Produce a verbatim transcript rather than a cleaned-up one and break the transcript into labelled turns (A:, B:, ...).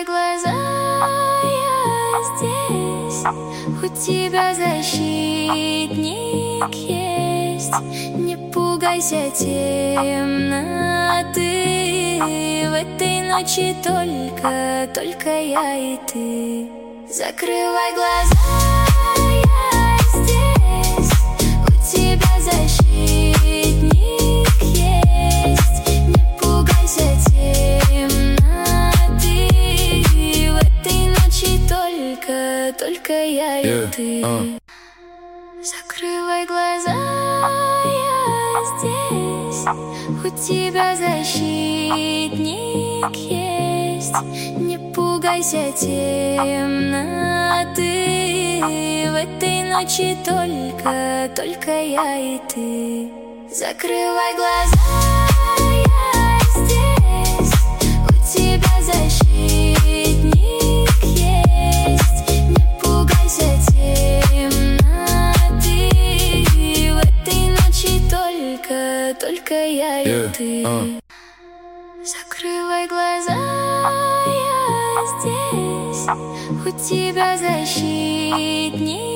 A: Закрывай глаза, я здесь. У тебя защитник есть. Не пугайся темноты. В этой ночи только, только я и ты. Закрывай глаза, я здесь. У тебя защитник есть. Не пугайся темноты. В этой ночи только, только я и
B: Yeah,
A: ты.
B: uh.
A: Закрывай глаза, я здесь. У тебя защитник есть. Не пугайся темноты. В этой ночи только, только я и ты. Закрывай глаза, я здесь. У тебя защитник есть. Не пугайся темноты. В этой ночи только, только я и
B: Yeah,
A: ты.
B: uh.
A: Закрывай глаза, я здесь. У тебя защитник